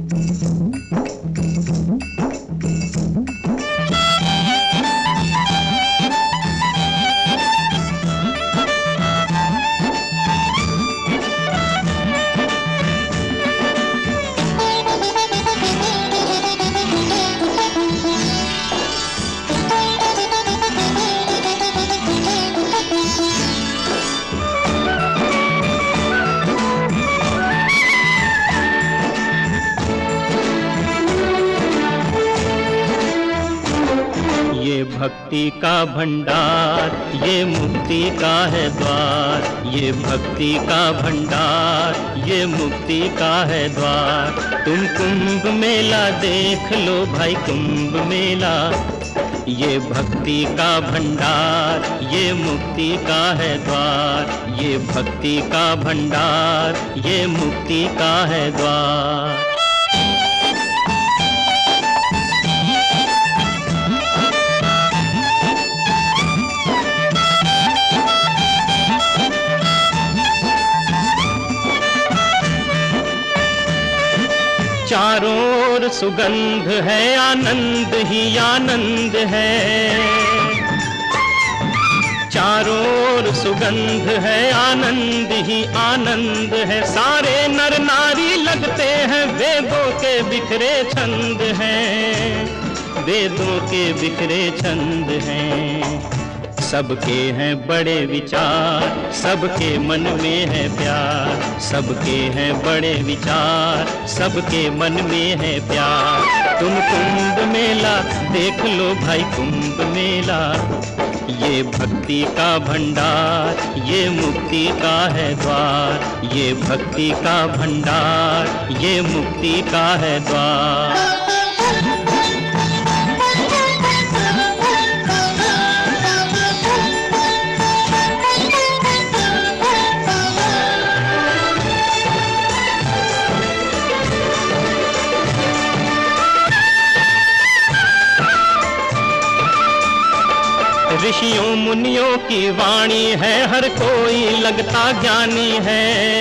ये भक्ति का भंडार, ये मुक्ति का है द्वार। ये भक्ति का भंडार, ये मुक्ति का है द्वार। तुम कुंभ मेला देख लो भाई, कुंभ मेला। ये भक्ति का भंडार, ये मुक्ति का है द्वार। ये भक्ति का भंडार, ये मुक्ति का है द्वार। चारों ओर सुगंध है, आनंद ही आनंद है। चारों ओर सुगंध है, आनंद ही आनंद है। सारे नर नारी लगते हैं, वेदों के बिखरे छंद हैं। वेदों के बिखरे छंद हैं। सबके हैं बड़े विचार, सबके मन में है प्यार। सबके हैं बड़े विचार, सबके मन में है प्यार। तुम कुंभ मेला देख लो भाई, कुंभ मेला। ये भक्ति का भंडार, ये मुक्ति का है द्वार। ये भक्ति का भंडार, ये मुक्ति का है द्वार। ऋषियों मुनियों की वाणी है, हर कोई लगता ज्ञानी है।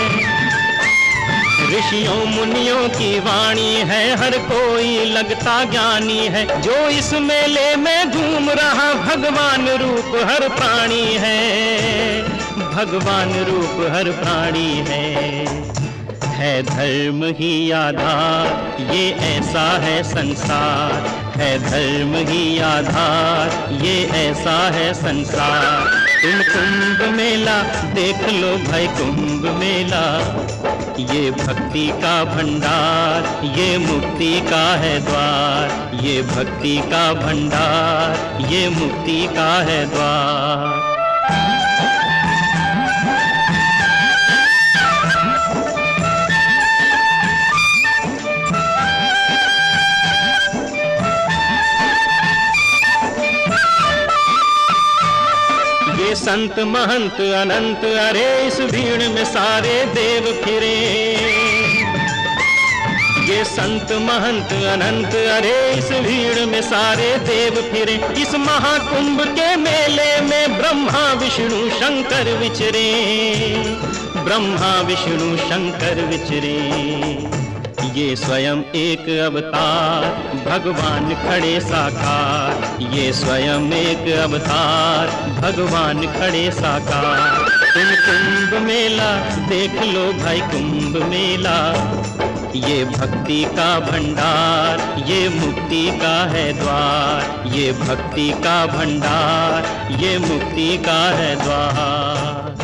ऋषियों मुनियों की वाणी है, हर कोई लगता ज्ञानी है। जो इस मेले में घूम रहा, भगवान रूप हर प्राणी है। भगवान रूप हर प्राणी है धर्म ही आधार, ये ऐसा है संसार। है धर्म ही आधार, ये ऐसा है संसार। तुम कुंभ मेला देख लो भाई, कुंभ मेला। ये भक्ति का भंडार, ये मुक्ति का है द्वार। ये भक्ति का भंडार, ये मुक्ति का है द्वार। ये संत महंत अनंत, अरे इस भीड़ में सारे देव फिरे। ये संत महंत अनंत, अरे इस भीड़ में सारे देव फिरे। इस महाकुंभ के मेले में ब्रह्मा विष्णु शंकर विचरे। ब्रह्मा विष्णु शंकर विचरे। ये स्वयं एक अवतार, भगवान खड़े साकार। ये स्वयं एक अवतार, भगवान खड़े साकार। तुम कुंभ मेला देख लो भाई, कुंभ मेला। ये भक्ति का भंडार, ये मुक्ति का है द्वार। ये भक्ति का भंडार, ये मुक्ति का है द्वार।